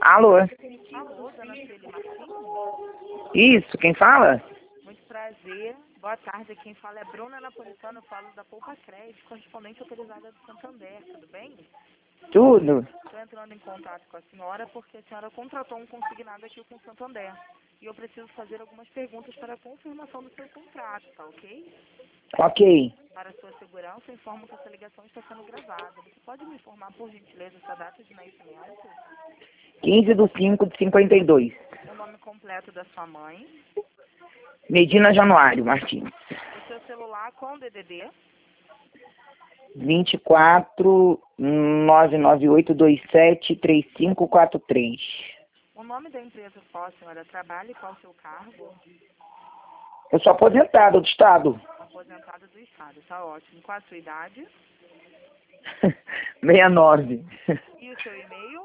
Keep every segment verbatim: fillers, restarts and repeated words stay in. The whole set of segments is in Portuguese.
Alô? Alô, dona Celi Martins? Isso, quem fala? Muito prazer. Boa tarde. Quem fala é Bruna Napolitano. Eu falo da Poupa Crédito, correspondente autorizada do Santander. Tudo bem? Tudo. Estou entrando em contato com a senhora porque a senhora contratou um consignado aqui com o Santander. E eu preciso fazer algumas perguntas para a confirmação do seu contrato, tá ok? Ok. Para sua segurança, informo que essa ligação está sendo gravada. Você pode me informar, por gentileza, sua data de nascimento? quinze de cinco de cinquenta e dois. O nome completo da sua mãe? Medina Januário Martins. O seu celular com D D D? vinte e quatro, nove nove oito dois sete, três cinco quatro três. O nome da empresa qual a senhora trabalha e qual o seu cargo? Eu sou aposentado do Estado. Aposentada do Estado, tá ótimo. Qual a sua idade? sessenta e nove. E o seu e-mail?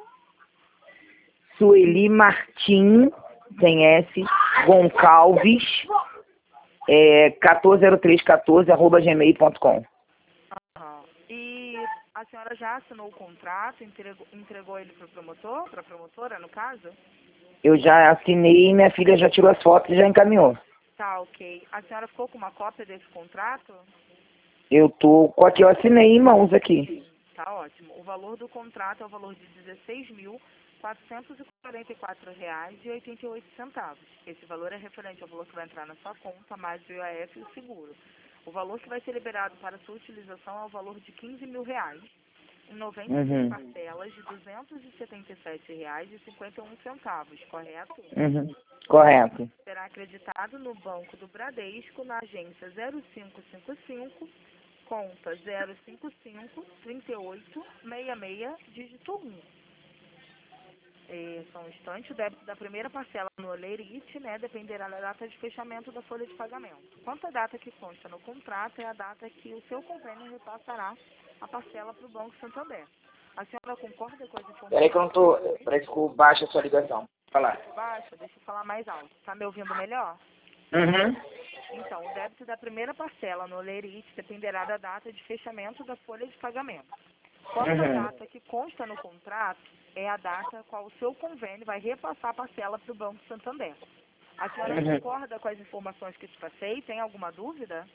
Sueli Martim, tem S, Goncalves, é, um quatro zero três um quatro, arroba gmail ponto com. Aham. E a senhora já assinou o contrato, entregou, entregou ele para o promotor, para a promotora, no caso? Eu já assinei e minha filha já tirou as fotos e já encaminhou. Tá, ok. A senhora ficou com uma cópia desse contrato? Eu tô com a que eu assinei em mãos aqui. Tá ótimo. O valor do contrato é o valor de dezesseis mil quatrocentos e quarenta e quatro reais e oitenta e oito centavos. Esse valor é referente ao valor que vai entrar na sua conta, mais o I A F e o seguro. O valor que vai ser liberado para sua utilização é o valor de quinze mil reais, em noventa e seis Uhum. parcelas de duzentos e setenta e sete reais e cinquenta e um centavos, correto? Uhum. Correto. Será acreditado no Banco do Bradesco, na agência zero cinco cinco cinco, conta zero cinco cinco, trinta e oito, sessenta e seis, dígito um. É, só um instante, o débito da primeira parcela no Olerite, né, dependerá da data de fechamento da folha de pagamento. Quanto à data que consta no contrato, é a data que o seu convênio repassará a parcela para o Banco Santander. A senhora concorda com as informações? Peraí que eu não tô... Peraí que eu baixo a sua ligação. Falar. Baixa, deixa eu falar mais alto. Tá me ouvindo melhor? Uhum. Então, o débito da primeira parcela no Olerite dependerá da data de fechamento da folha de pagamento. Quanto à Uhum. data que consta no contrato, é a data qual o seu convênio vai repassar a parcela para o Banco Santander. A senhora Uhum. concorda com as informações que te passei? Tem alguma dúvida?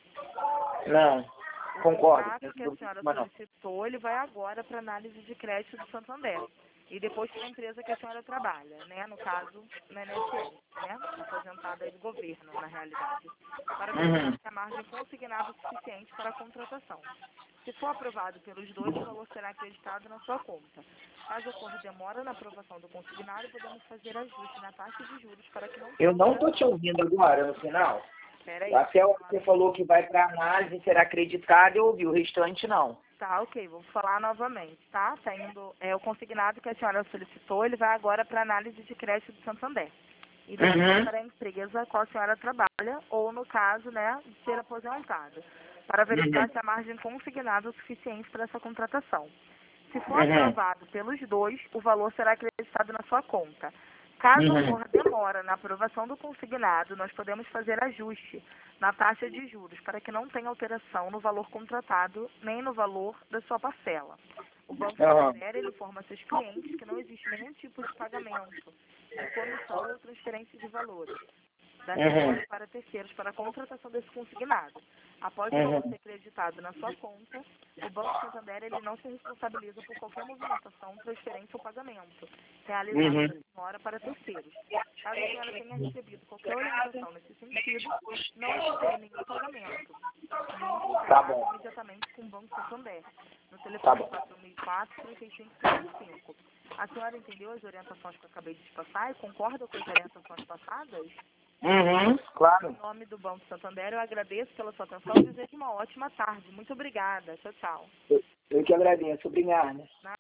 Não. O Concordo. contrato que a senhora Mas não. solicitou, ele vai agora para análise de crédito do Santander. E depois para a empresa que a senhora trabalha, né? No caso, na N S S, né? Aposentada aí do governo, na realidade. Para verificar Uhum. se a margem consignada é suficiente para a contratação. Se for aprovado pelos dois, o valor será acreditado na sua conta. Caso ocorra demora na aprovação do consignado, podemos fazer ajuste na taxa de juros para que não Eu tenha não tô te alteração. ouvindo agora, no final. Espera aí. Até o que você falou que vai para análise, será acreditado, eu ouvi. O restante, não. Tá, ok, vou falar novamente, tá? Tá indo, é, o consignado que a senhora solicitou, ele vai agora para análise de crédito do Santander. E depois Uhum. para a empresa qual a senhora trabalha, ou no caso, né, de ser aposentada, para verificar Uhum. se a margem consignada é o suficiente para essa contratação. Se for Uhum. aprovado pelos dois, o valor será acreditado na sua conta. Caso Uhum. ocorra demora na aprovação do consignado, nós podemos fazer ajuste na taxa de juros para que não tenha alteração no valor contratado nem no valor da sua parcela. O Banco Uhum. Santander ele informa a seus clientes que não existe nenhum tipo de pagamento, de comissão ou transferência de valores da senhora Uhum. para terceiros para a contratação desse consignado. Após o valor Uhum. ser creditado na sua conta, o Banco Santander ele não se responsabiliza por qualquer movimentação, transferência ou pagamento realizado Uhum. pela senhora para terceiros. Caso a senhora tenha recebido qualquer orientação nesse sentido, não efetue nenhum pagamento e entre em Tá contato bom. imediatamente com o Banco Santander, no Tá telefone bom. quatro mil e quatro, trinta e cinco trinta e cinco. A senhora entendeu as orientações que eu acabei de te passar e concorda com as orientações passadas? Uhum. Em Claro. nome do Banco Santander, eu agradeço pela sua atenção e desejo uma ótima tarde. Muito obrigada. Tchau, tchau. Eu, eu que agradeço. Obrigada.